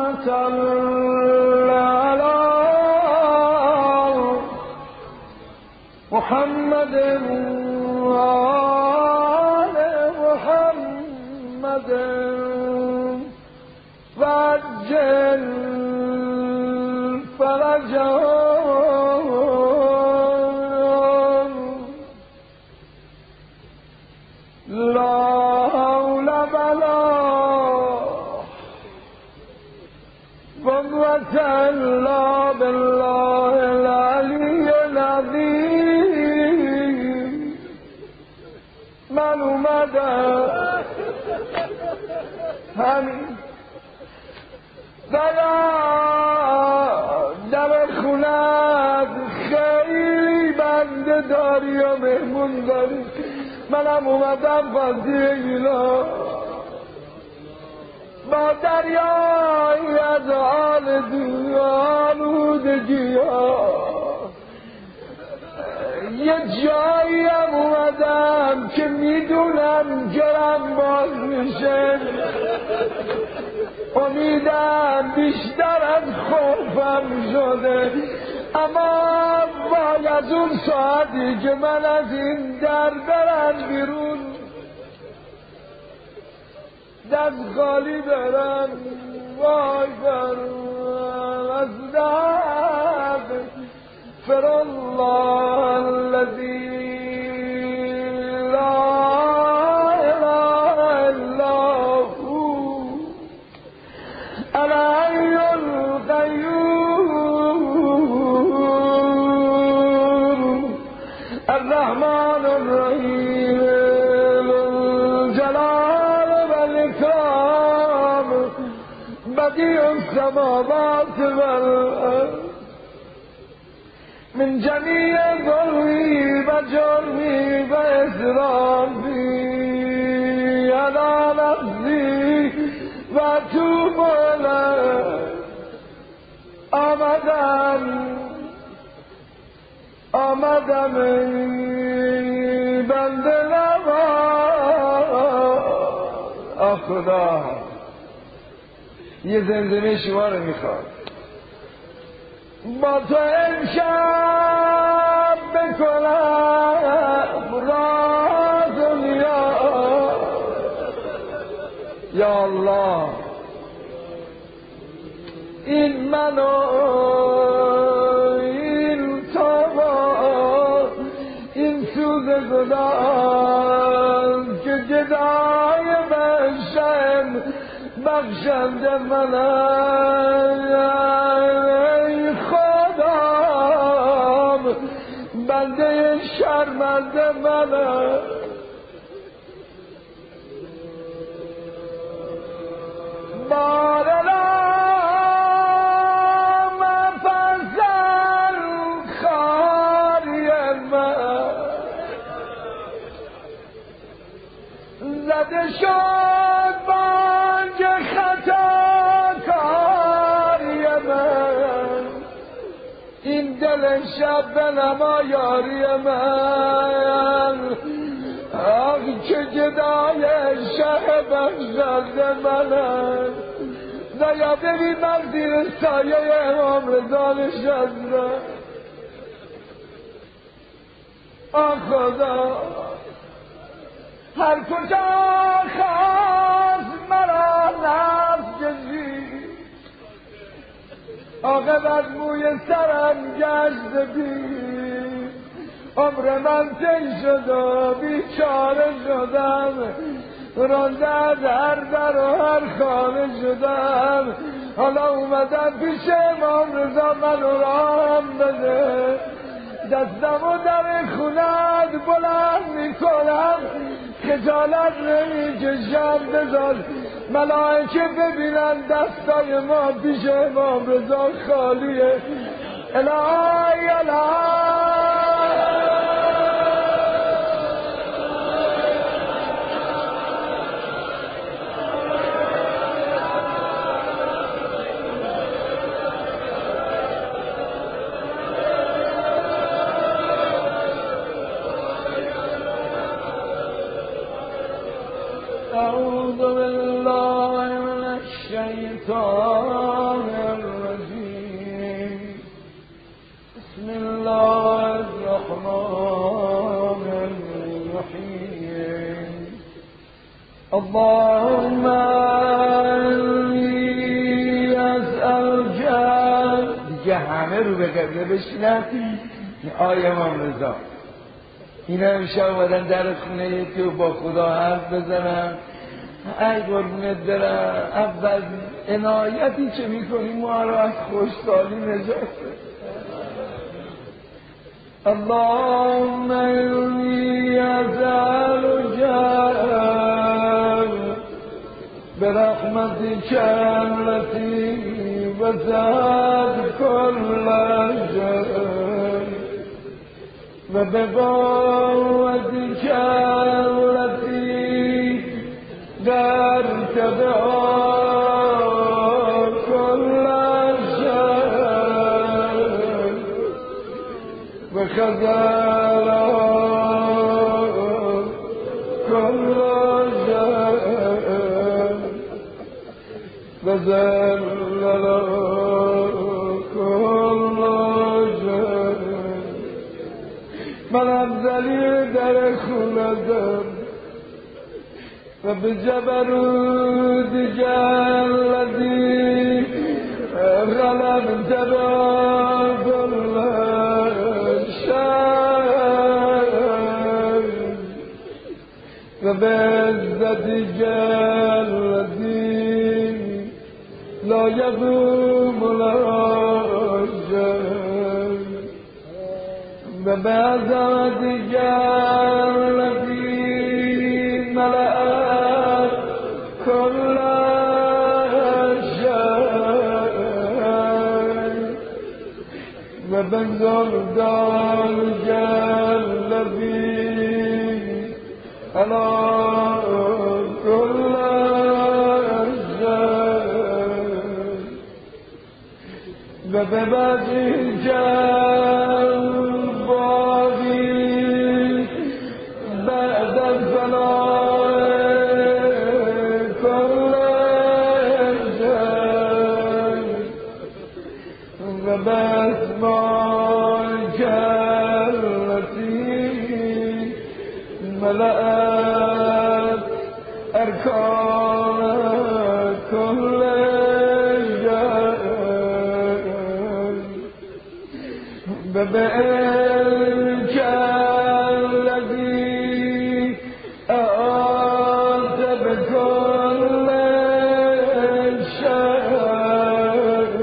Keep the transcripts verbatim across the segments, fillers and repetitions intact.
صل على محمد وآل محمد وعجل فرجهم لا حول ولا قوة إلا بالله العلي العظيم. من اومده همین در خونت خیلی بنده داری و مهمون داری، منم اومدم بازی اینا با دریایی از حال آلودگی ها یه جایی هم اومدم که میدونم گرم باز میشه، امیدم بیشتر از خوفم شده، اما باید اون ساعتی که من از این در برم بیرون دست خالی برم، وای برم از دست فر الله الذی لا اله الا هو الحی القیوم الرحمن الرحیم الجلال والاکرام بدیع السماوات والارض من جمیع ظلمی و جرمی و اسرافی علی نفسی و توب الیه. آمدم آمدم ای بنده نواز خدا یه زمزمه شما رو میخواد با تو امشب بکنم راز و نیاز. یا الله این منو این تو این سوز گداز که گدای بشم بخشنده منم، خدام بنده شرمنده منم. بارلا مفضل خاری من زده شد بانج خطا کاری من، این دل شب بنما یاری من، آخ که گدای شه بخشنده منم. نیا ببین من زیر سایه امام رضا نشستم، آه خدا هر کجا خواست مرا نفس کشید، عاقبت موی سرم گشت بید، عمر من طی شد و بیچاره شدم، رانده از هر در و هر خانه شدم، حالا اومدم پیش امام رضا منو راهم بده، دستمو در خونت بلند میکنم، خجالت نمیکشم، بذار ملائکه ببینن دستای ما پیش امام رضا خالیه. الهی الهی أعوذ بالله من الشيطان اللهم انی اسألک. دیگه همه رو به قبله بشینن. آیه امام رضا اینا امشب آمدن در خونه تو با خدا حرف بزنن. ای قربونت برم، اول عنایتی چه میکنی ما را از خوشحالی نجات بده. اللهم انی اسألک برحمتک التی وسعت کل شیء و بقوتک التی درتبع كل شيء وخزر كل شيء وذلل كل شيء. من افضلی در خونتم و به جبروت الذی غلبت كل شيء و به عزتک الذی لا یقوم له شیء و به عظمتک الذی ملأت كل شيء و بجلالك الذي على كل شيء و بوجهك الباقي بعد الفناء كل شيء و باسمائك التي ملأت أركان كل شيء و بعلمك الذي أحاط بكل شيء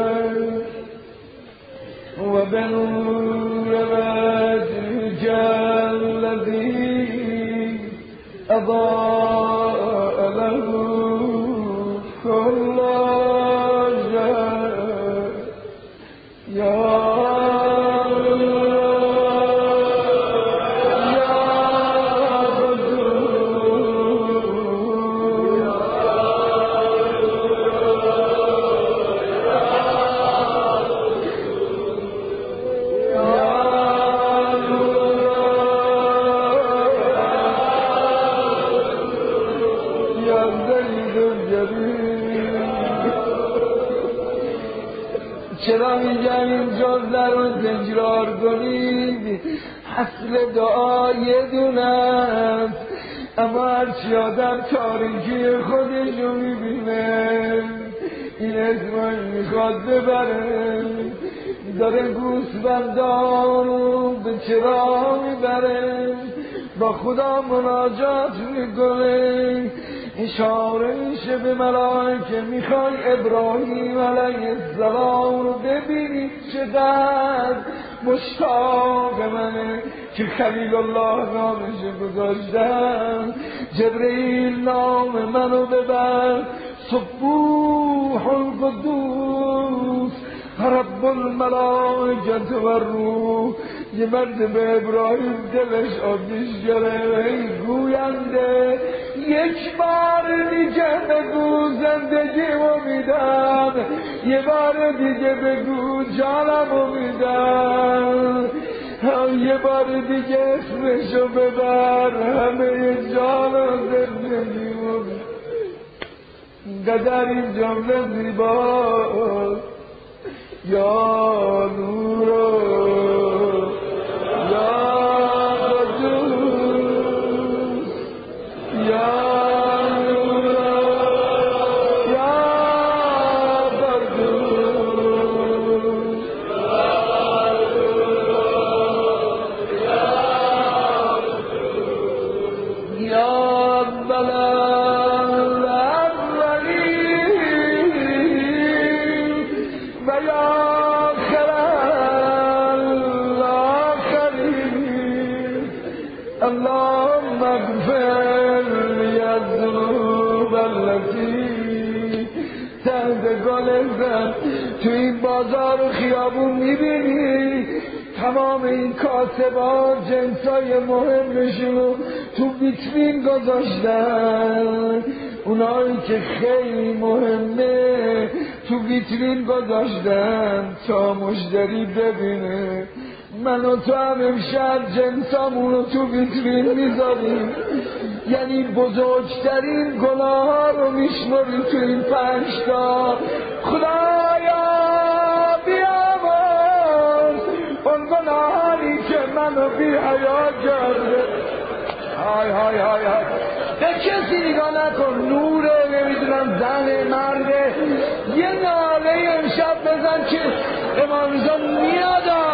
و بنور وجهك الذي أضاء له كل شيء. يا چرا میگم این جمله رو تکرار کنید؟ اصل دعا یه دونه است، اما هرچی آدم تاریکی خودشو میبینه این اسمش میخواد ببره، داره گوسفندان رو به چرا میبره، با خدا مناجات میکنه، اشاره میشه به ملائکه میخوای ابراهیم علیه السلام رو ببینید چقدر مشتاق منه که خلیل الله نامش گذاشتم. جبرئیل نام منو ببر، سبوح القدوس رب الملائکه و الروح. یه مرد به ابراهیم دلش آتش گرفت، گوینده یک بار دیگه بگو زندگیمو میدم، یه بار دیگه بگو جانمو میدم، یه بار دیگه اسمشو ببر، همه جان و زندگیمو میدم. قدر این جمله زیباست. یا نورو یا قدوس یا زن تو این بازار و خیابون میبینی تمام این کاسبان جنسای مهمشونو تو ویترین گذاشتن، اونایی که خیلی مهمه تو ویترین گذاشتن تا مشتری ببینه. من و تو هم امشب جنسامونو تو ویترین میذاریم، یعنی بزرگترین گناه ها رو میشماریم تو این پنجتا. خدایا بیامرز اون گناهانی که منو بی حیا کرده. های های های های به کسی نگاه نکن، نوره نمیدونم زن مرده، یه ناله امشب بزن که امام رضا میادا.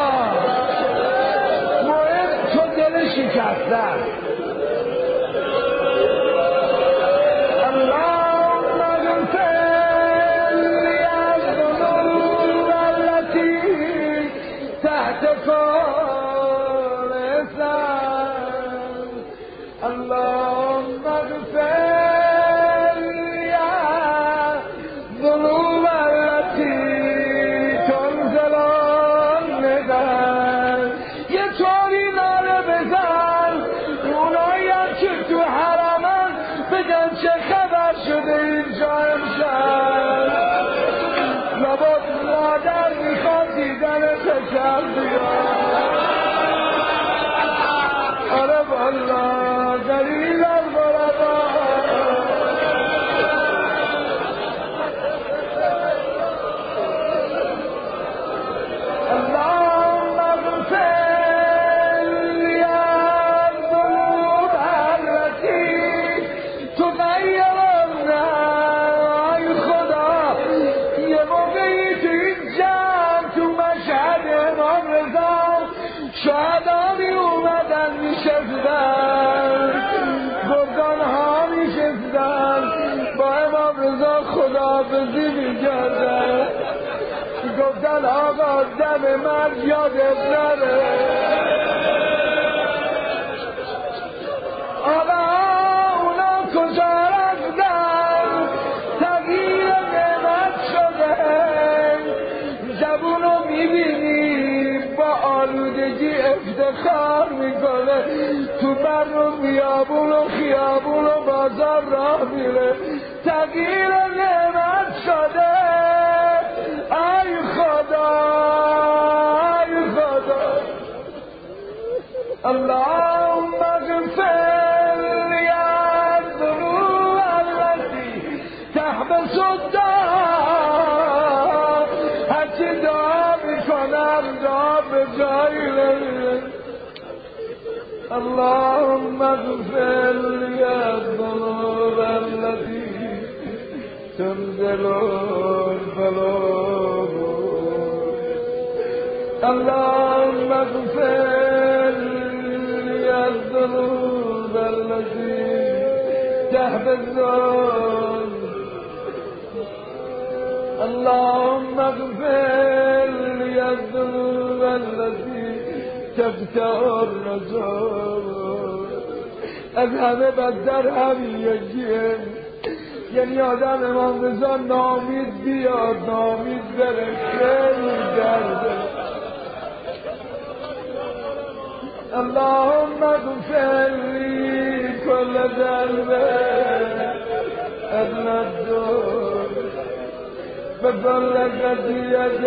مهم تو دل شکستن. اللهم اغفر لی الذنوب التي تحت كل انسان. اللهم اغفر لی الذنوب التي تنزل الندم. یه طوری ناله بزن اونایی هم که تو حرمن بگن چه خبر شده اینجا امشب. لابد مادر میخواد دیدن پسر بیاد. آره والله دلیل الغربا. اللهم اغفر لی الذنوب التي تغیر النار. ای خدا یه موقعی تو این جمع تو مشهد امام رضا شهدا می اومدن میشستن، بردان ها میشستن با امام رضا خداحافظی میکردن، گفتن آقا دم من یادت نره. آقا اونا کجا رفتن؟ تغییر نعمت شده. جوونو میبینی با آلودگی افتخار میکنه، تو بر و بیابون و خیابون و بازار راه میره. تغییر نعمت شده. ای خدا ای خدا. اللهم اغفر لی الذنوب التي تحبس الدار. هرچی دعا میکنم دعا به جایی نمیره. اللهم اغفر لی الذنوب التي تنزل البلاء. اللهم اغفر لي الذنوب التي تحبس. اللهم اغفر لي الذنوب التي تفتح الرجال. از همه بدتر همین یکیه، یعنی آدم امام رضا نامید بیاد نامید بره، خیلی درده. اللهم اغفر لي كل ذنب ابن الدور بكل خطيئة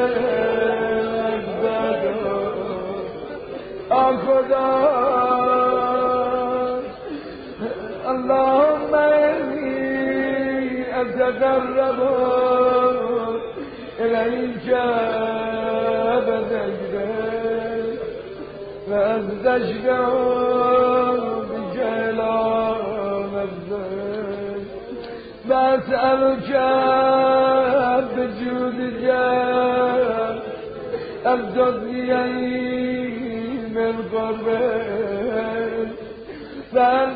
خدا. اللهم إني أتقرب إليك بذكرك فأستشفع بجلال نفسك وأسألك بجودك أن تغنيني من قربك وأن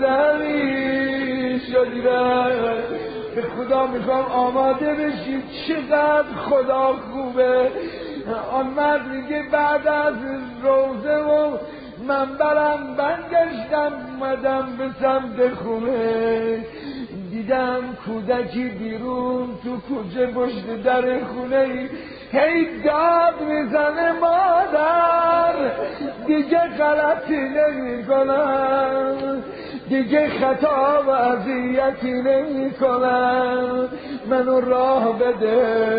تزالي شجرك. به خدا میخوام آماده بشید چقدر خدا خوبه. آن مرد میگه بعد از روزه و منبرم برگشتم اومدم به سمت خونه، دیدم کودکی بیرون تو کوچه پشت در خونه هی داد میزنه مادر دیگه غلطی نمی کنم، دیگه خطا و اذیتی نمی کنم، منو راه بده.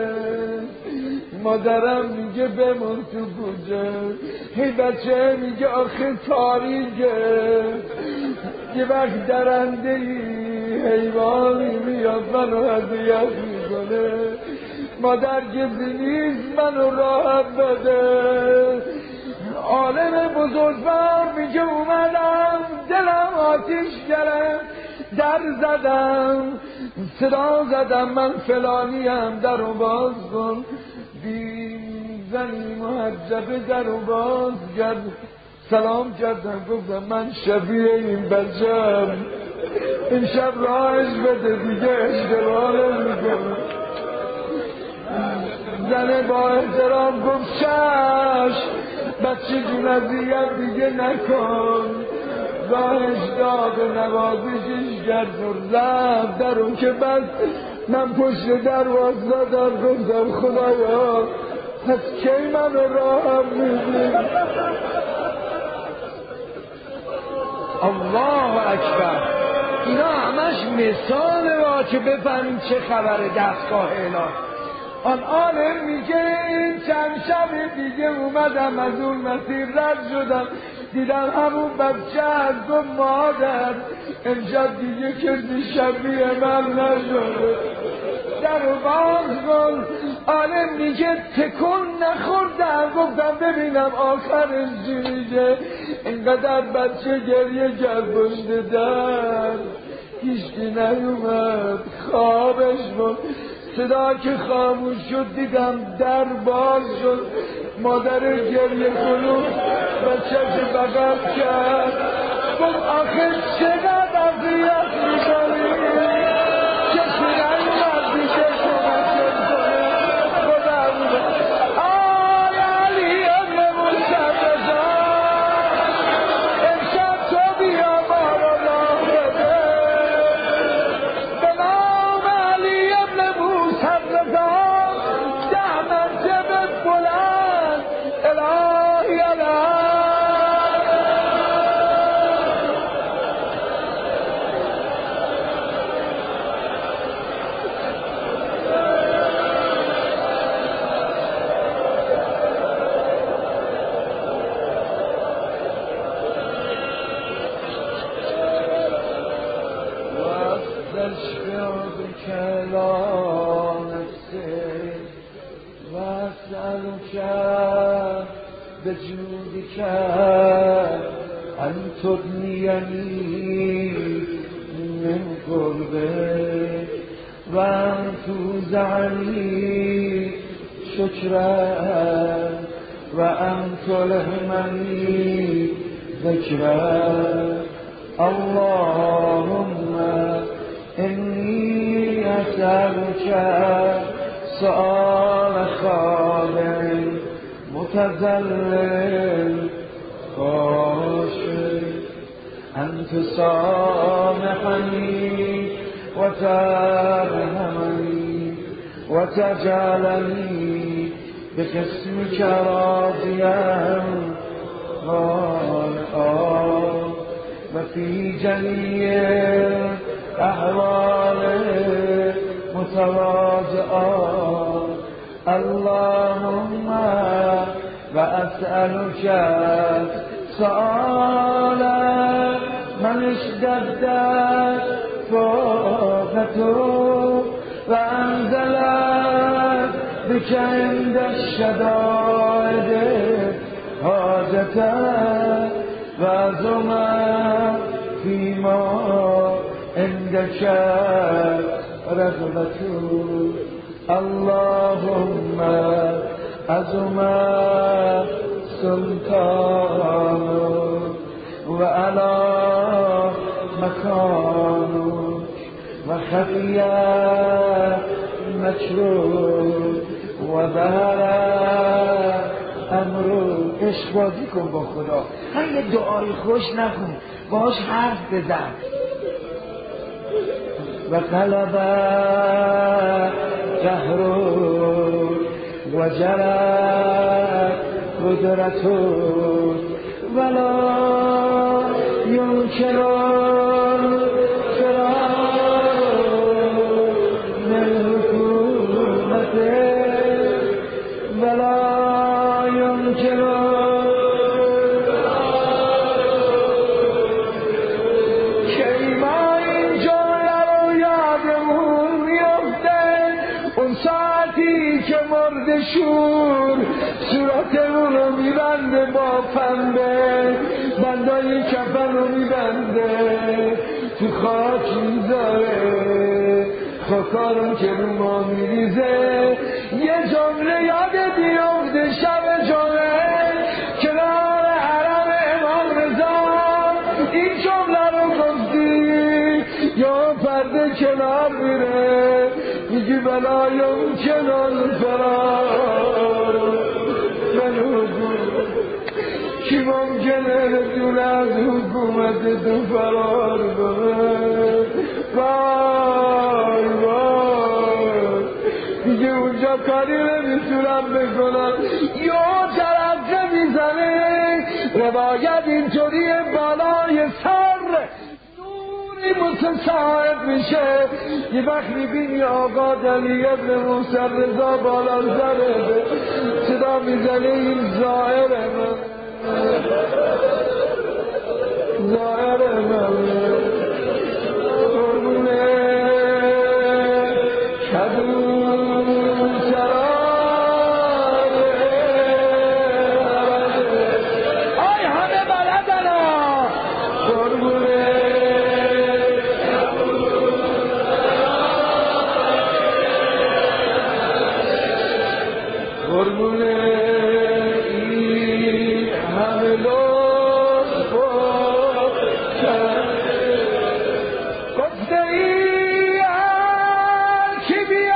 مادرم میگه بمون تو کوچه، هی بچه میگه آخه تاریکه، یه وقت درنده ای حیوانی میاد منو اذیت میکنه، مادر کسی نیست منو راحت بده. عالم بزرگوار میگه اومدم دلم آتیش گرم، در زدم صدا زدم من فلانیم درو باز کن. بی زنی محجبه درو باز کرد، سلام کردم گفتم من شبیه این بچم، این شب راهش بده دیگه اشتباه نمیکنه. زنه با احترام گفت چش بچه جون اذیت دیگه نکن، راهش داد و نوازشش کرد و رفت در اون که بس من پشت در واسدادم گفتم خدایا پس کی منو راهم میدی. الله اکبر. اینا همش مثاله وا که بفهمیم چه خبره دستگاه اعلام. آن عالم میگه چند شب دیگه اومدم از اون مسیر رد شدم، دیدم همون بچه از گفت مادر امشب دیگه کسی شبیه من نشده، در رو باز کن. عالم میگه تکون نخوردم، گفتم ببینم آخرش چی میگه. اینقدر بچه گریه کرد پشت در، هیچکی نیومد خوابش بود. صدا که خاموش شد دیدم در باز شد، مادر گریه کنون بچه‌ش بغل کرد، گفت آخه چقدر اذیت میکنی، کسی نیومد دیگه کمکت کنه. خودم آی علی ابن موسی امشب تو بیا ما رو راه بده، به نام علی ابن موسی ده منجبت بلند الهی الهی. واستشفعك لا نفسي واسألك بجودك أن تدنيني من قربك وأن توزعني شكرا وأن تلهمني ذكرا. اللهم إني أسألك سؤال خاضع متذلل خاشع أن تسامحني وترحمني وتجعلني بقسمك راضيا خالقا وفي جميع أحوال متواضعا. اللهم وأسألك سؤال من اشتدت فوقته وأنزلت بك عند الشدائد حاجته وعظم فيما عندك رغبته. اللهم عظم سلطانك وعلى مكانك وخفي مكروه وظهر امرك. عشق بازی کن با خدا، همین یه دعای خوش نکن، باهاش حرف بزن. و غلب قهر و جرت قدرت ولا يمكن شور صورتمون رو میبنده با پنبه بندای کفن رو میبنده تو خاک میذاره خاکارون که رو ما میریزه یه جمله یاد بیفته شب جمعه کنار حرم امام رضا این جمله رو گفتی یا پرده کنار میره میگی بلایم کنال فرار کی ممکنه دور از حکومت تو فرار کنه وای وای دیگه اونجا کاری نمیتونم بکنم یا جرقه میزنه روایت اینطوری بالای سر متصاعد میشه یه وقت میبینی آقا دلی ابن موسی رضا بالا زره صدا میزنه این ظاهر من ظاهر من قربونه کدوم سرای آی همه بلدن قربونه قربونه این همه لطف گفته ای هر کی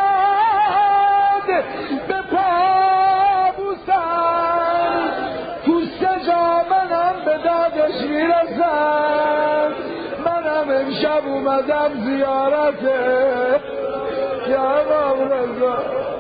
بیاد به پا بوسم پوست جا منم به دادش میرسم منم امشب اومدم زیارته یا امام رضا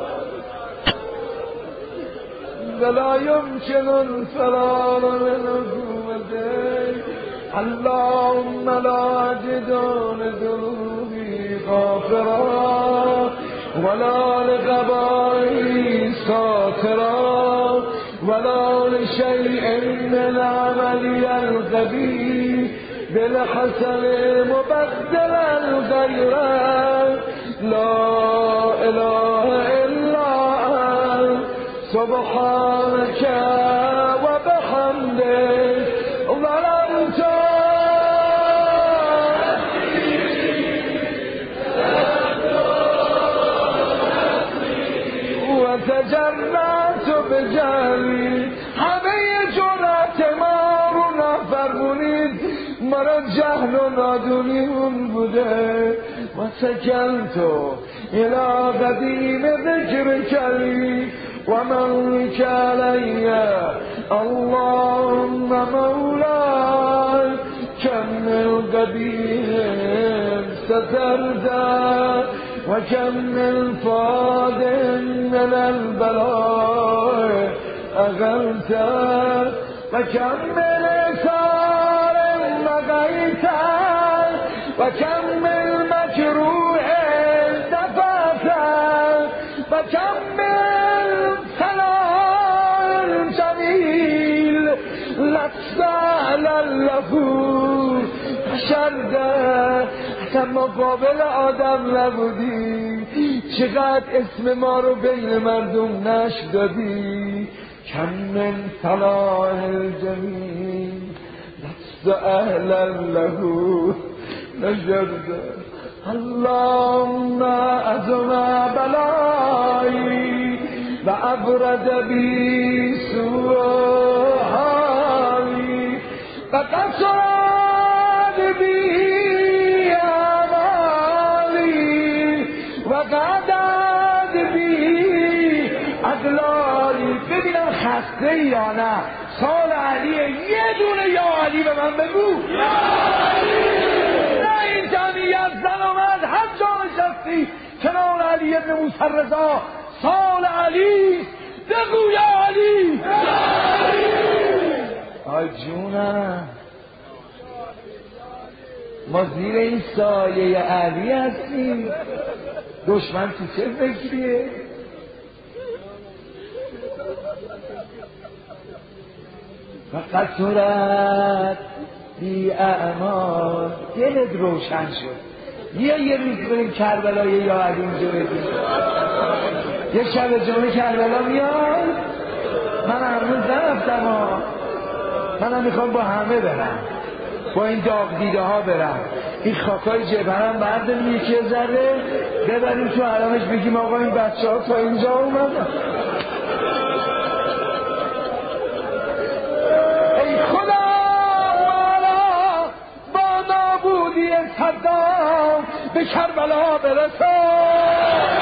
ولا يمكن الفرار من حكومتك اللهم لا جدون ذنوبي غافرا ولا لقبائي ساترا ولا لشيء من عملي القبيح بالحسن مبدلا غيره لا اله الا انت سبحانك وبحمدك ظلمت وتجرأت بجهلي همه جرأت ما رو نفرمونید مرا جهل و نادونیمون بوده وتکلت الى قدیم ذکر کلی ومنك علي اللهم مولاي كم من قبيح سترت وكم من فاد من البلاء أغلت وكم من إثار مغيت وكم من مجروح دفعت وكم من سلام جمیل لطفاً لفو شرده اصلا مقابل آدم نبودی چقدر اسم ما رو بین مردم نشر دادی کم من صلاح الجمیل لطف اهلا لهو نشرده اللهم عظم بلایی و ابرد بی سوحایی و قصرد بی امالی و قدد بی اقلالی. ببینم خسته یا نه؟ سال علیه، یه دونه یا علی به من بگو. یا علی! نه این جمعیت زن اومد حج علی ابن موسی رضا سال علی بگو یا علی آی جونم ما زیر این سایه علی هستیم دشمن تو چه فکریه فقط صورت بی اعمال دلت روشن شد بیا یه روز بریم کربلای یا علی اینجا بدیم یه شب جمعه کربلا میاد من هنوز نرفتم ها منم میخوام با همه برم با این داغ دیده ها برم این خاکای جبهرم برداریم یکی ذره ببریم تو حرمش بگیم آقا این بچه ها تا اینجا اومدن ای خدا مالا با نابودی صدام به کربلا برسان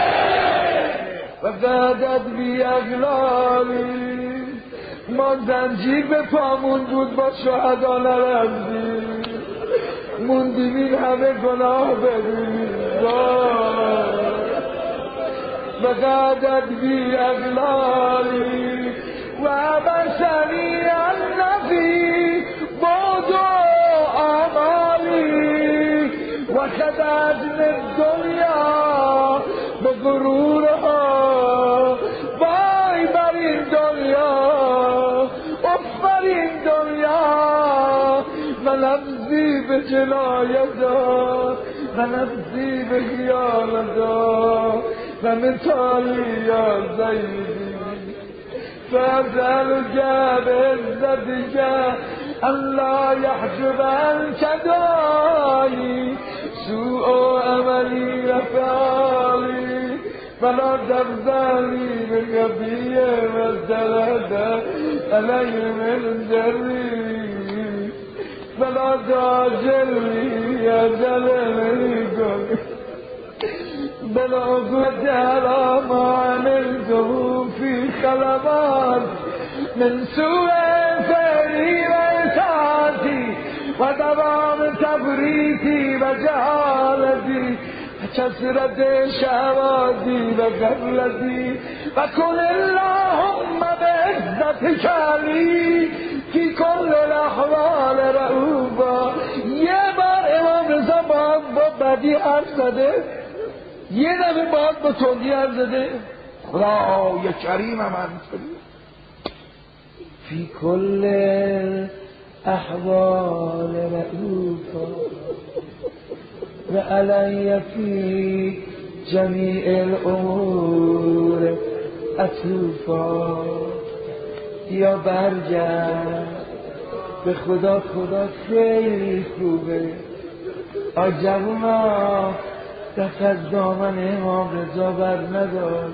و قدد بی اغلالی ما زنجیر به پامون بود با شهدا نرمزیم موندیم این همه گناه بدیم و قدد بی اغلالی و بسنی النفی بود آمالی و خدد دنیا به غرورها وای بر این دنیا اف بر این دنیا و لفظی به جنایتا و لفظی به خیانتا و مثالی یا زیدی فأسألك بعزتك ألا يحجب عنك داعي سوء عملي وفعلي فلا تبذلي بكبي والزلد علي من جري فلا تعجلني يا جلالي بل عقد على ما عملته في خلبات من سوء فعلي وإساءتي ودوام تفريطي وجهالتي وكثرة شهواتي وغفلتي وكن اللهم بعزتك لي في كل الأحوال رؤوفا یه بار امام رضا باید با بدی حرف زده یه دفعه باید با تندی حرف زده خدای کریم من فی کل احوال رؤوفا و علی فی جمیع الامور عطوفا یا برگرد به خدا خدا خیلی خوبه آ جوونا دست از دامن امام رضا بر ندار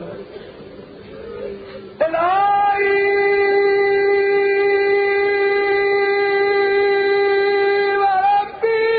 الهی و ربی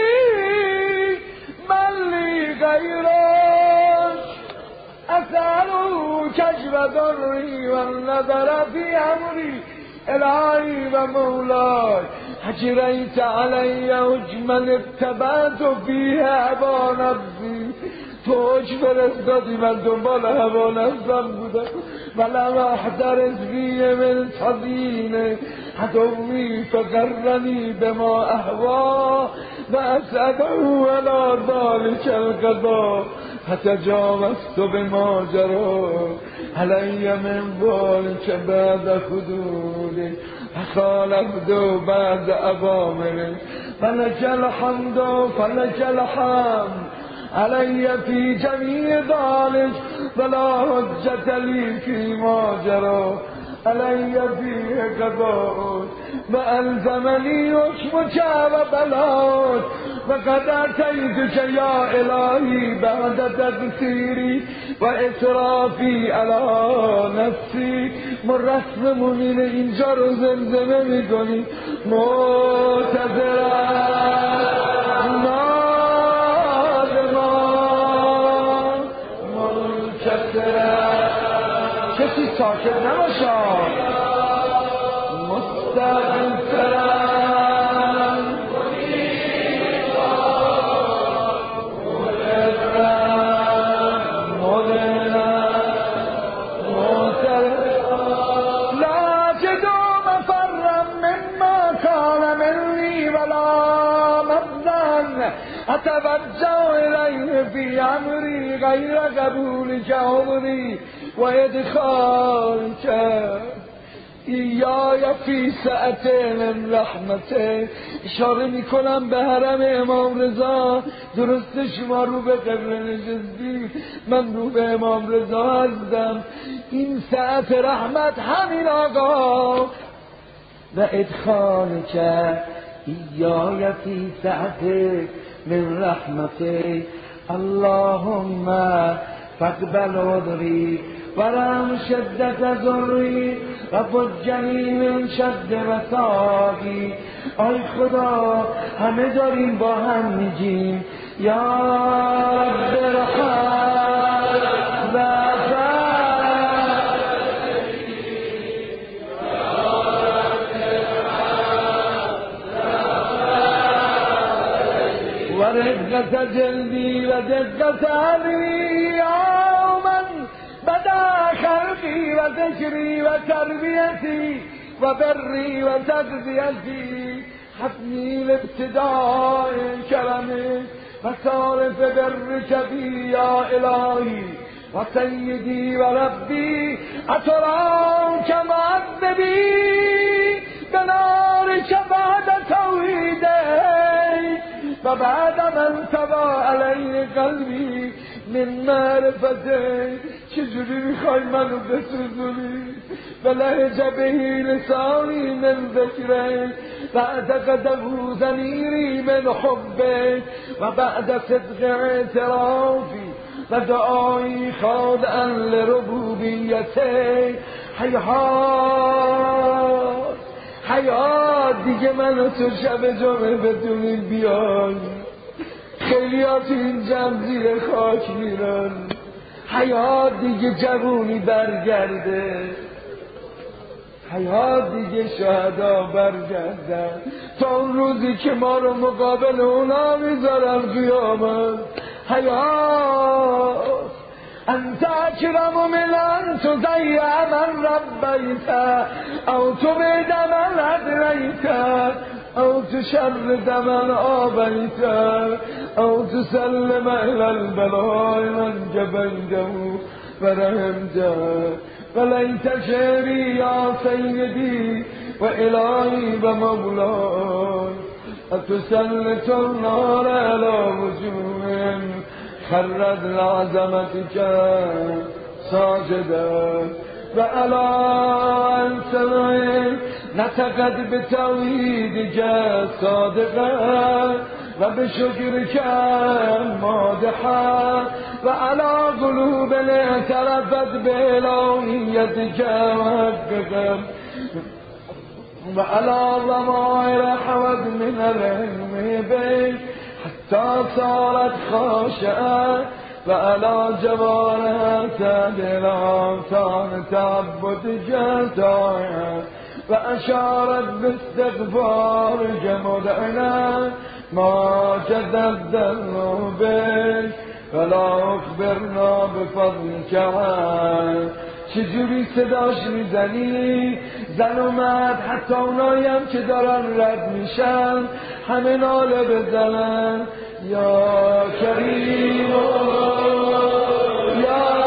من لی غیرش اثرو کشف ضری و نظر فی امری الهی و مولای حجریت علی حجما اتبعت فیه هوا نفسی تو حکم فرستادی من دنبال هوا نفسم بودم ولم احترز فیه من تزیینه عدوی فقرنی بما احوا و اسعده علی ذلک القضا فتجاوزت بما جرى علی من ذلک بعد حدوده فخالفت بعد اوامره فلک الحمد فلک الحمد علی فی جمیع ذلک ولا حجة لی فیما جرى علی فیه قضاء و الزمنی حکمک و بلاک و قد اتیتک یا الهی بعد تقصیری و اسرافی علی نفسی ما رسممون اینجا رو زمزمه میکنیم معتذرم نادمان منکسرم کسی ساکت نباشد مستغفرم مستغفرم اتوجه الیه فی امری غیر قبول که عمری و ادخالک یا فی سعت من رحمته. اشاره میکنم به حرم امام رضا. درسته شما رو به قبله نشستی، من رو به امام رضا هستم. این سعت رحمت همین آقا. و ادخال که یا فی سعت من رحمته اللهم فاقبل عذری ورم شدت ذری و فجنی من شد وساقی. آی خدا همه داریم با هم میگیم یا رب رحم و و رقت جلدی و دقت علی یا من بدا خلقی و ذکری و تربیتی و بری و تغذیتی. حتمی الابتداء کرمه و صارف برک بی یا الهی و سیدی و ربی اترام که معذبی بنار که بعد توحیده و بعد من تبا علی قلبی من معرفته. چجوری میخوای منو بسوزونی؟ بلهجه بهی لسانی من ذکره بعد قدمو زنیری من حبه و بعد صدق اعترافی و دعایی خاضعا لربوبیته. حیات حیات دیگه منو تو شب جمعه بدونیم بیای. خیلی ها تو این جمع زیر خاک میرن. حیات دیگه جوونی برگرده. حیات دیگه شهدا برگردن تا اون روزی که ما رو مقابل اونا میذارن قیامت. حیات انت اکرم من ان تضیع من ربیت او تبعد من ادریت او تشرد من آبیت او تسلم الى البلاء من جبیده و رحمته. ولیت شعری یا سیدی و الهی و مولاي اتسلط النار على وجوه خرد لعظمتك ساجدا و على السماء نطقت بتوحیدك صادقا و بشکرك مادحا و على قلوب اعترفت بإلهیتك محققا و على ضمائر حوت من العلم بك حتى صارت خاشعة و على جوارها تدل آسان تعبدك طاعة و اشارت باستغفارك مدعنا ما جدد النوبك فلا اخبرنا بفضلك عن. چجوری صداش میزنی؟ زن و مرد حتی اوناییم که دارن رد میشن همه ناله بزنن یا کریم یا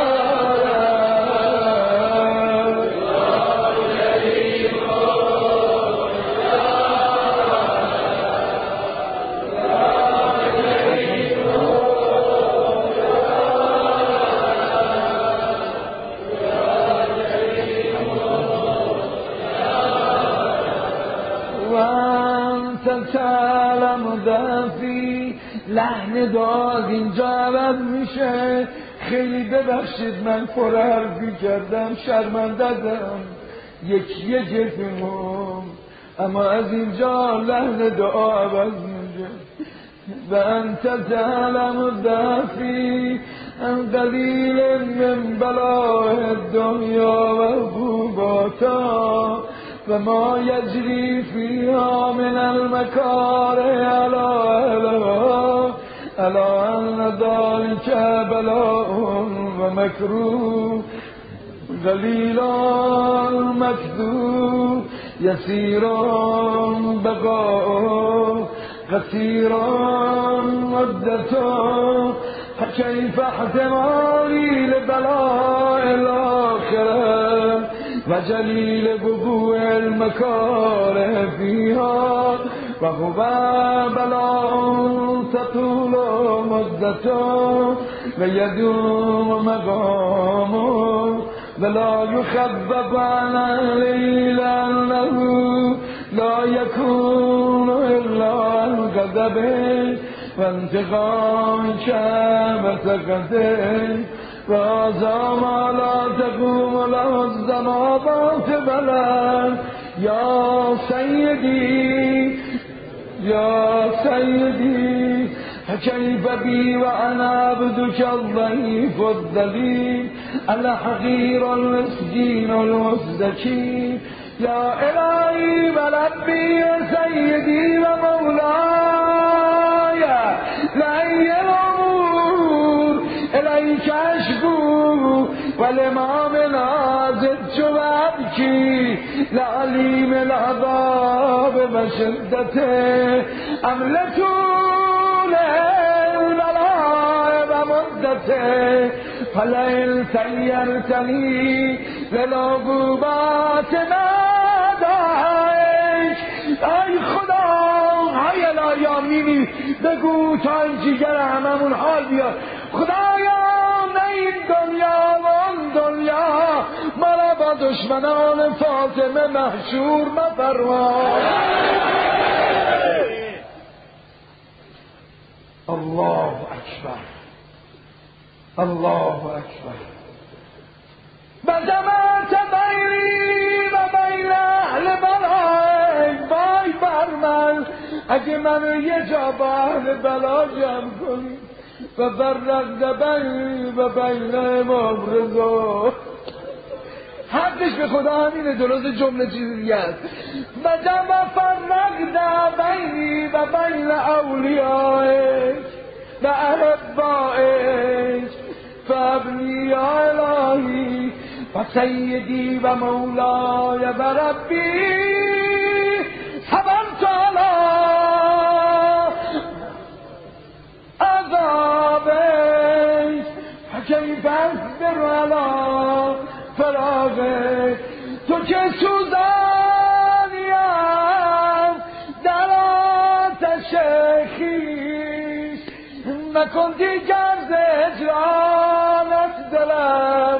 تعلم دفی. لحن دعا اینجا عوض میشه. خیلی ببخشید من پر حرفی کردم، شرمنده‌ام، یکی جسمم، اما از اینجا لحن دعا عوض میشه. و انت تعلم دفی ان قلیل من بلاء الدنیا و عقوباتها و ما یجری فیها من المکاره علی اهلها الا ان ذلک بلاء و مکروه قلیلان مکذوب یسیران بقاء قصيرا مدته فكيف احتمالي لبلاء الآخرة وجليل وقوع المكاره فيها وهو بلاء تطول مدته ويدوم مقامه ولا يخبب عن الليل أنه لا يكون إلا عن غضبه وانتقام وسخطه وهذا ما لا تقوم له السماوات بلد يا سيدي يا سيدي فكيف بي وأنا عبدك الضعيف الذليل الحقير المسكين المزدكي يا إلهي وربي وسيدي ومولاي لأي الأمور إليك أشكو والإمام نازل وأبكي لعليم العذاب وشدته أملته للبلاء ومدته فلئن سيرتني للعقوبات نادایش ای خدا های الایامینی بگو تا این جیگر هممون حال بیاد خدایا نه این دنیا و آن دنیا مرا با دشمنان فاطمه محشور مفرما الله اکبر الله اکبر بجمعت بینی و بین اهل بلای وای بر من اگه من یه جا با اهل بلا جمع کنی و فرقت بینی و بین امام رضا حقش به خدا همینه درست جمله چیزی دیگه است بجمع فرقت بینی و بین اولیایش و احبایش فابنی یا الهی و سیدی و مولای و ربی صبرت علی عذابش فکیف اصبر علی فراقش تو که سوزانیم در آتش خویش نکن دیگر ز هجرانت دلم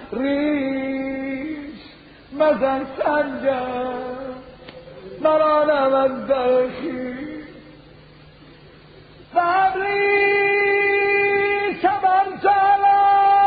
ریش مزن سنجم مرا نمد در خویش فبری صبرت علی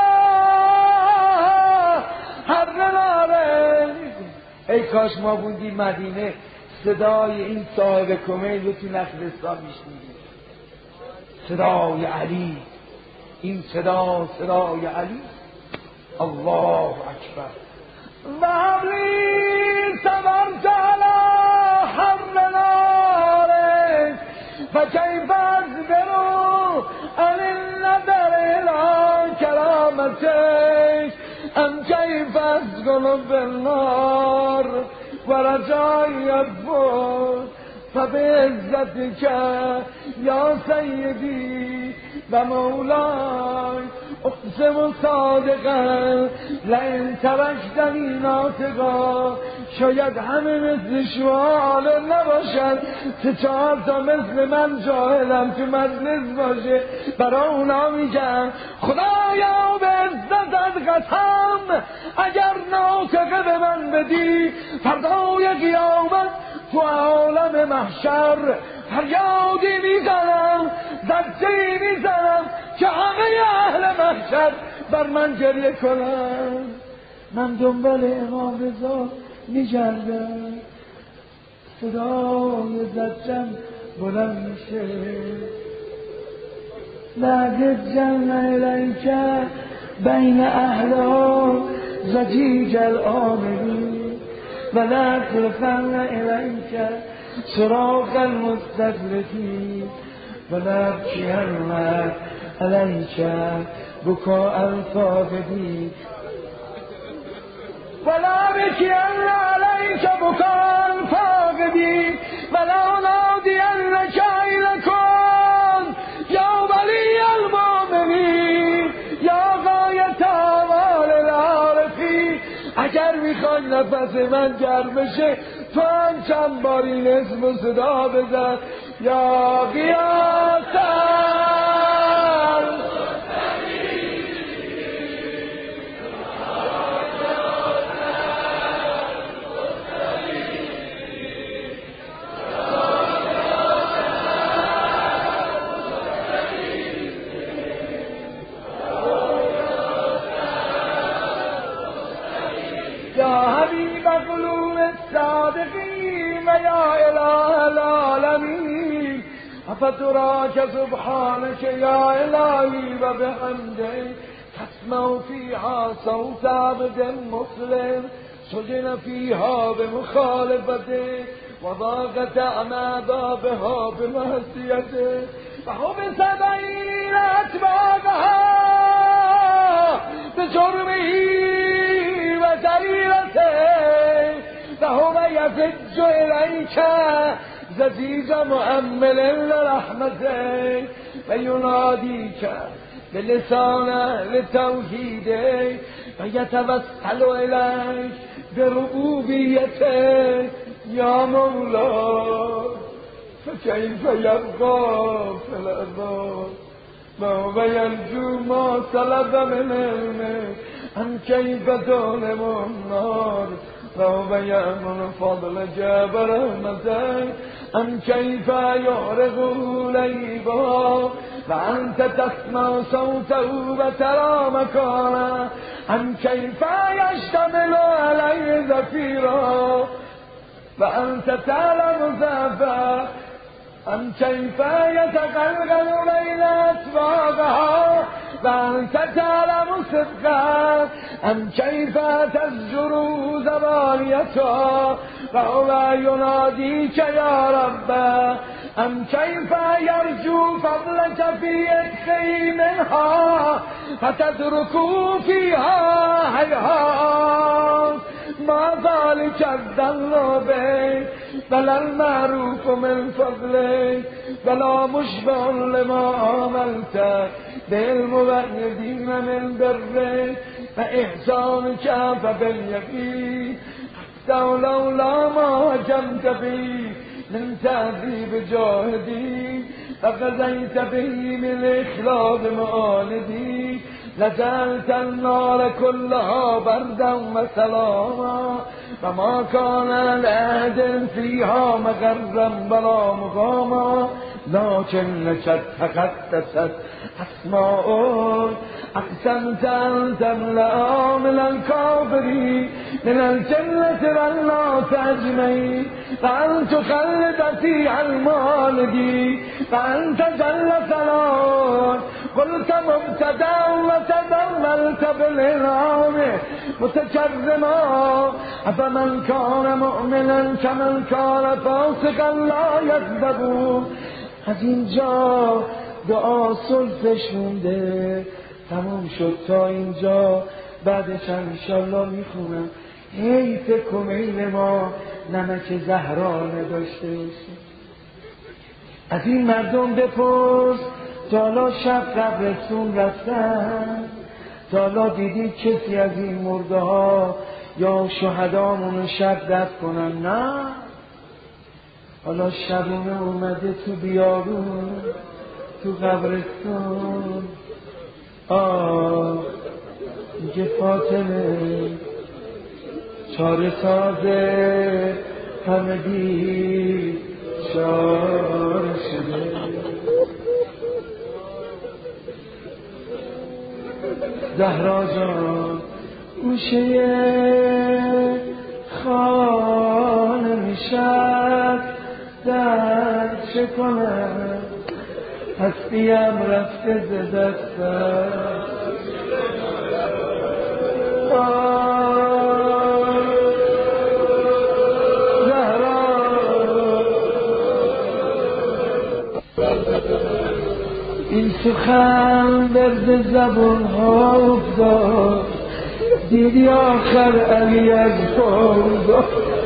هر ناره ای کاش ما بودیم مدینه صدای این صاحب کمیل رو تو نخلستان میشنیدیم صدای علی این صدا صدای علی الله اکبر و حبلی صبرت علی حمل ناره و کیف اصبروا عن النظر الى کرامتش ام کیف اسکن بالنار و رجای الفوز فبعزتك یا سیدی و مولاي اقسم صادقا لئن ترکتنی ناطقا شاید همه مثل شما نباشد سه چهار تا مثل من جاهلم تو مجلس باشه برای اونا میگم خدایا به عزتت قسم اگر ناطقه به من بدی فردای قیامت تو عالم محشر فریادی میزنم زجه‌ای میزنم که همه اهل محشر بر من گریه کنم من دنبال امام رضا میگردم صدای زجم بلند میشه لقد جن الیک بین اهلها زجیج العاملین و لا تلقن الیک صراخ المستغرقین و لا تبکین الیک بکاء الفاقدین ولا بكين عليك بكاء الفاقدين ولا نادينك اگر میخوای نفس من گرم بشه تو هم چند بار این اسم و صدا بزن یا غیاث یا حبیب قلوب الصادقین و یا اله العالمین افتراک سبحانک یا الهی و بحمده تسمع فیها صوت عبد مسلم سجن فیها بمخالفته و ضاقت اعمادها بمعصیته و حبس بین اتباعها بجرمه و سریرته و هو یزج الیک زجیج مؤمل لرحمته و ینادیک بلسان اهل توحیده و یتوسل الیک بربوبیته یا مولا فکیف یبقى فی الارض و ینجو ما طلب من علمه ام کیف ظالم النار و یأمن فضل جاب رحمته ام کیف یعرض لیبا و انت تسمع صوته و ترى مکانه ام کیف یشتمل علی زفیرا و انت تعلم ضعفه ام کیف یتقلقل بین اطباقها و انت تعلم صدقه ام کیف تزجر زبانیتها و هو ینادیک یا ربه ام کیف یرجو فضلک فی ادخی منها فتترکو فیها حیها ما ذلك الدل به بل المعروف من فضله بلا مشبع لما عملت بالمبعدين من بره فإحسانك فباليقين حتى لولا ما هجمت به من تعذيب جاهدي فقضيت به من إخلاص مآلدي لجعلت النار كلها بردا وسلاما فما كان لأحد فيها مغرا ولا مقاما لكنك تقدست أسماء أقسمت أن تملأ من الكافرين من الجنة والناس أجمعين فأن تخلد فيها المالدين فأنت جل ثناؤك قلت مبتدا وتضملت بالإنعام متكرما أفمن كان مؤمنا كمن كان فاسقا لا يكذبون. از اینجا دعا صلحش مونده تموم شد تا اینجا، بعدش هم انشالله میخونم. حیف کمیل ما نمک زهرانه داشته باشیم. از این مردم بپرس تالا شب قبرستون رفتن، تالا دیدی کسی از این مرده ها یا شهدامونو شب دفن کنن؟ نه، حالا شبونه اومده تو بیابون تو قبرستون. آه میگه فاطمه چاره سازه همه بی شار شده. زهرا جان گوشه خانه میشد در چه کنم، هستیم رفته ز دستم. این سخن برد زبون ها افتاد، دیدی آخر علی از فردا.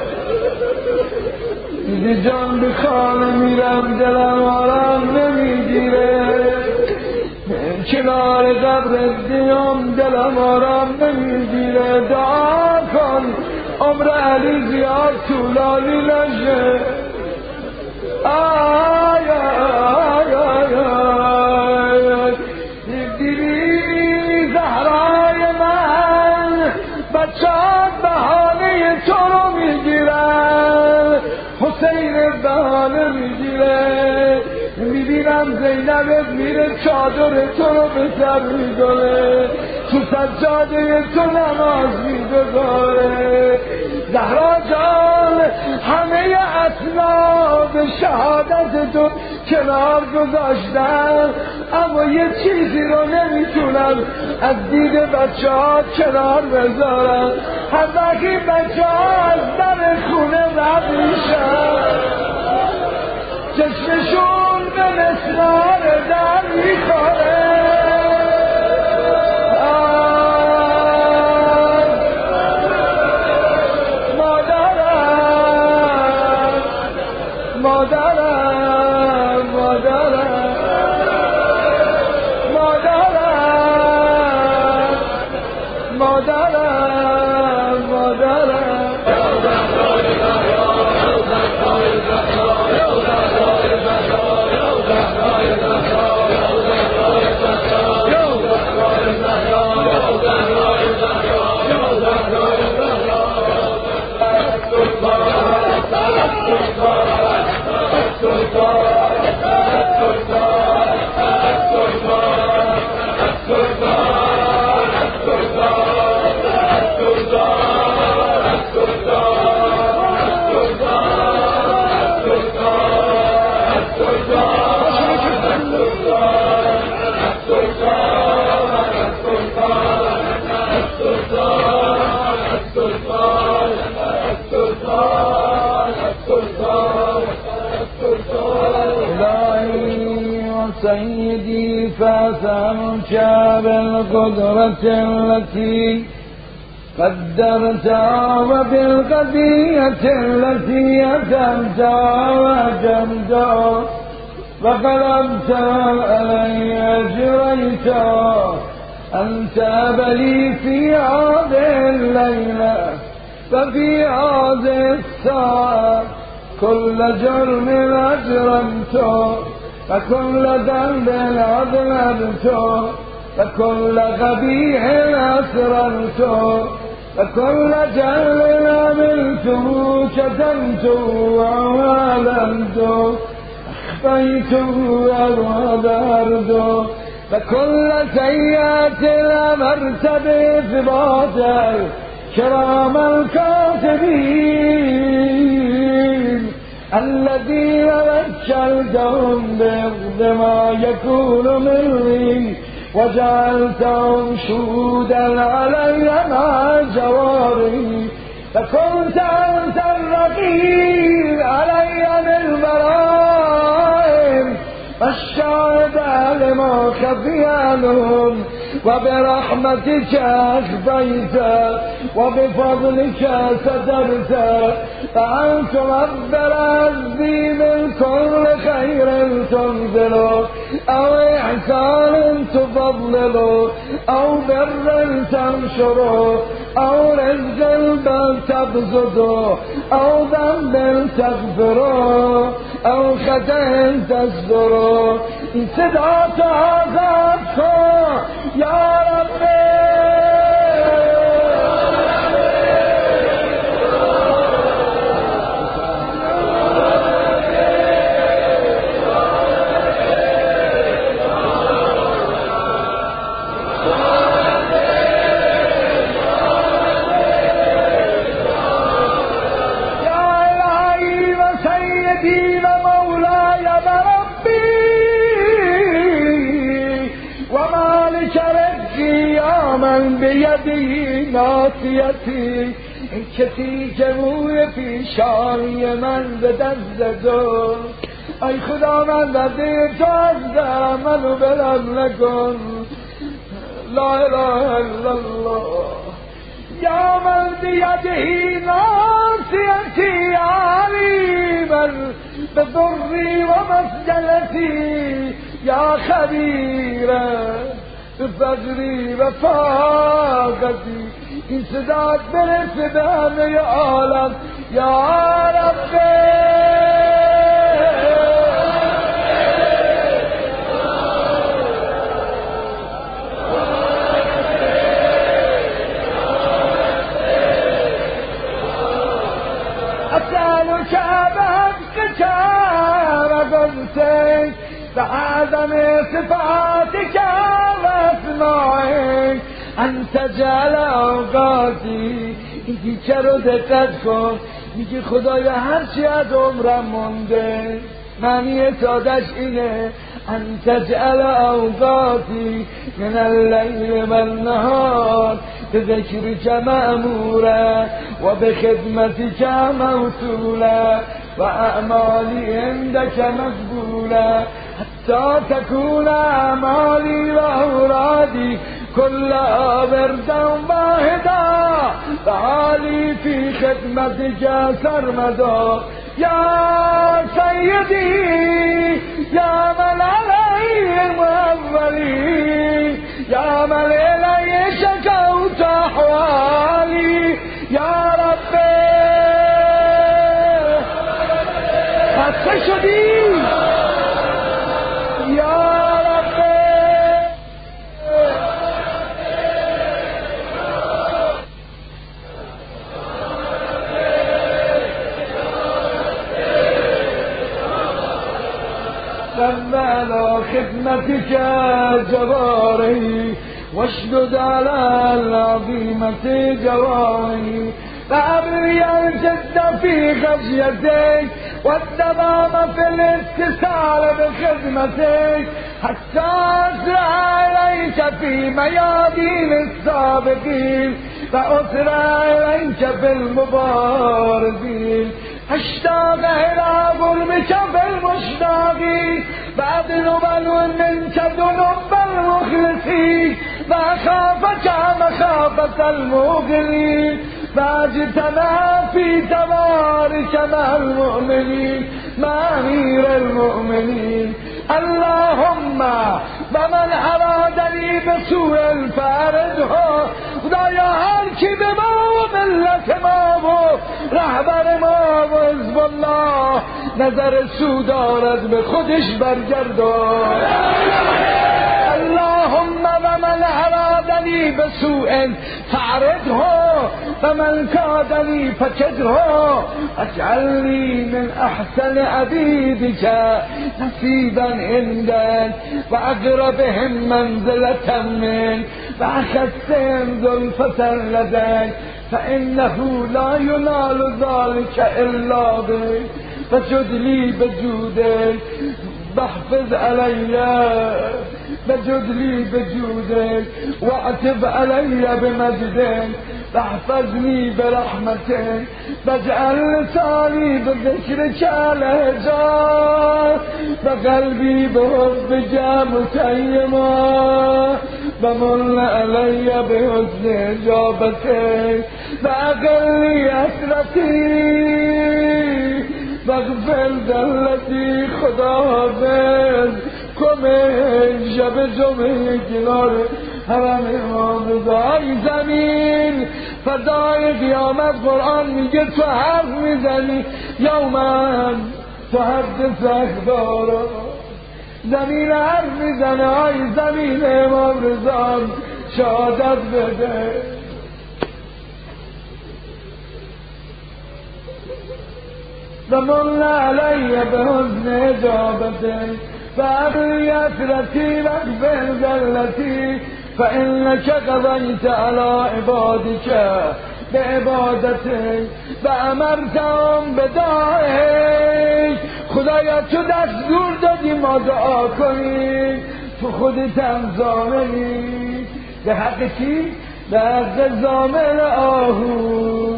دیدی جان به خانه میرم دلم آرام نمیگیره، کنار قبر دیام دلم آرام نمیگیره، دعا کن عمر علی زیاد طولانی نشه. آی آی آی آی بیبی زهرای من، بچه‌ها بهانه تو رو میگیرن، حسین بهانه میگیره. میبینم زینبت میره چادر تو رو به سر میداره، تو سجاده تو نماز میگذاره. زهرا جان همه اطناب شهادت تو کنار گذاشتن، اما یه چیزی رو نمیتونن از دید بچه ها کنار بذارن. هر وقتی بچه ها از در خونه رد میشن، چشمشون به مسمار در میخوره. مادرم مادرم مادرم مادرم مادرم سيدي فاسألك بالقدرة التي قدرتها وبالقضية التي أتمتها وأجمتها وقلبتها علي أجريتها، أنت بلي في هذه الليلة ففي هذه الساعة كل جرم أجرمته فكل ذنب أذنبته فكل قبيح أسررته فكل جهل عملته شتمته وعلمته أخفيته وأظهرته فكل سيئة أمرت بإثباته كرام الكاتبين الذين وكلتهم بأخذ ما يكون مني وجعلتهم شهودا علي مع جواري فكنت أنت الرقيب علي بالبرائم والشاهد لما خفي عنهم وبرحمتك أخفيت وبفضلك سترت فأنت رب العزي من كل خير تنزل أو إحسان تفضل أو بر تنشر أو رزق بل تبسط أو ذنب تغفر أو خطأ تصدر صدات عذابك يا ربي بیدی ناسیتی این کسی که روی پیشانی من به دست دو ای خدا من در دیر تو از منو بلند نکن لا اله الا الله یا من بیدی ناسیتی علیما بضری و مسجلتی یا خبیره به فقری و فاقتی. این صدات برسه به همه عالم یا ربی. أسألك بحقك وقدسك بعظم صفاتك واسمائك أن تجعل أوقاتي. این که رو دقت کن، میگه خدایا هرچی از عمرم مونده، معنی سادش اینه أن تجعل أوقاتي من الليل والنهار بذكرك مأمورا وبخدمتك موصولا وأعمالي عندك مقبولا حتى تكون أعمالي وأورادي كلها وردا واحدا وحالي في خدمتك سرمدا. يا سيدي يا من علي المؤولي يا من إلي شكوت أحوالي يا ربي. خسته شدی یا على خدمتك جواري واشدد على العظيمة جواري فأبري الجد في خشيتك والدوام في الاتصال بخدمتك حتى أسرع إليك في ميادين السابقين وأسرع إليك في المبارزين اشتاق إلى ظلمك في المشتاقين بعدل بلو منك ذنوب المخلصين وأخافك مخافة المغلين فاجتمع في تبارك مع المؤمنين مع أمير المؤمنين. اللهم ومن أرادني بسوء فارده خدایا هر کی به ما و ملت ما و رهبر ما و حزب الله نظر سو دارد به خودش برگردان. اللهم ومن أرادني بسوء فاعرضه ومن كادني فكده اجعلني من أحسن عبيدك نصيبا عندك وأقربهم منزلة منك وأخذتهم زلفة لديك فإنه لا ينال ذلك إلا بك. فجد لي بجودك واحفظ علي بجد لي بجودك واعتب علي بمجدك واحفظني برحمتك واجعل لساني بذكرك لهجا وقلبي بحبك متيما ومن علي بحسن إجابتك وأقل أسرتي واغفر ذلتي خدا حافظ کمک شب جمعه کنار حرم امام رضا. ای زمین فدای قیامت قرآن میگه تو حرف میزنی یومن تو حدث اخبارا. زمین حرف میزنه ای زمین امام رضا شهادت بده. ومن علی بحسن اجابتك فأبري أسرتي واغفر ذلتي فإنك قضيت على عبادك بعبادتك وأمرتهم بدعائك. خدایا تو دستور دادی ما دعا کنیم، تو خودت هم ضامنی به حق کی؟ به حق ضامن آهو.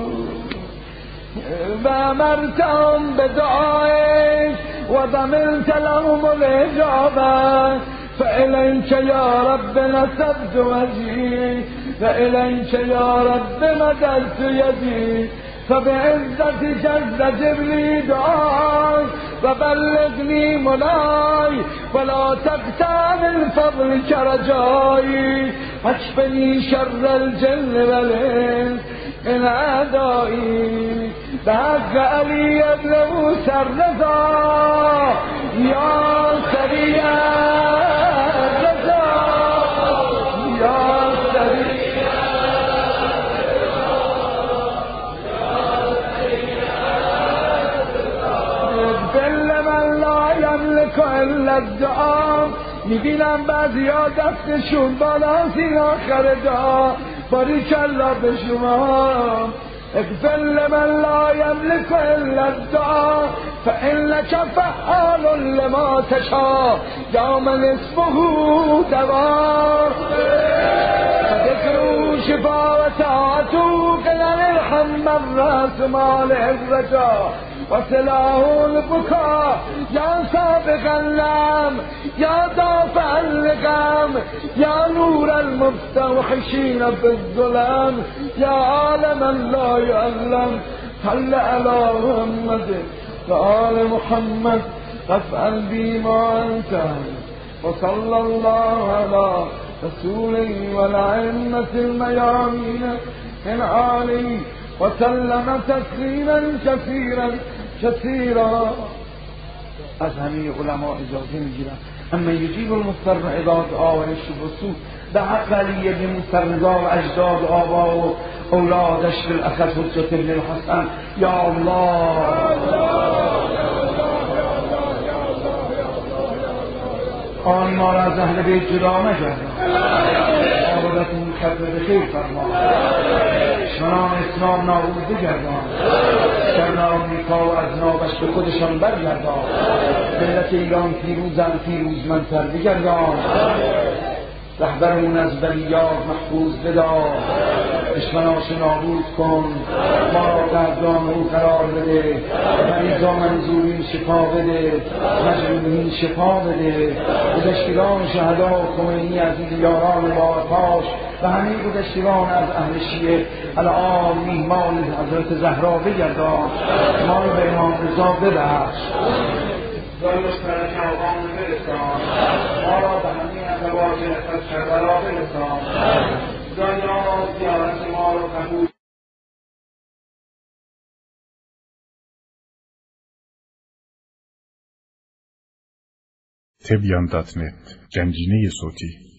و امرتهم بدعائك وضمنت لهم الإجابة فإليك يا رب نسبت وجهي وإليك يا رب مددت يدي فبعزتك استجب لي دعاء و بلغنی مولاي ولا تقطع من فضلك رجائي واكفني شر الجن والانس ان اعدائي بحق علي بن موسى الرضا يا سريع الرضا يا سريع اغفر لمن لا يملك الا الدعاء. میبینم بعضی ها دستشون بالاست این آخر دعا باریکالله به شما. اغفر لمن لا يملك الا الدعاء فانك فعال لما تشاء يا من اسمه دوا ذكره شفاء وطاعته قلل الهم الراس مال الرجاء وسلاه البكاء يا سابق اللام يا دافع اللقام يا نور المستوحشين بالظلام يا عالما لا يعلم صل على محمد وآل محمد وافعل بي ما أنت وصلى الله على رسوله والأئمة الميامين من آله وسلم تسليما كثيرا كثيرا. از همه علما اجازه میگیرم اما یجیب المضطر اذا دعا و یکشف السوء به حق علی بن موسی الرضا و اجداد و آبا و اولادش بالاخص حجت ابن الحسن. یا الله آن ما را از اهل بیت جدا نگردان، عاقبتمون ختم به خیر فرما، دشمنان اسلام نابود گردان، شر آمریکا و از نابش به خودشان برگردان، ملت ایران پیروزن پیروزمندتر بگردان، رهبرمون از بلیات محفوظ بدار، دشمناش نابود کن، ما را قدردان او قرار بده، مریضا منظورین شفا بده، مجروحین شفا بده، گذشتگان شهدا و خمینی عزیز یاران بارپاش و همه گذشتگان از اهل شیعه الان میهمان حضرت زهرا بگردان، ما رو به امام رضا ببخش، دایوش پرک آقام برسان، ما را به همه ازواج از کربلا برسان، دنیا زیارت ما رو قبول. تبیان دات نت گنجینه صوتی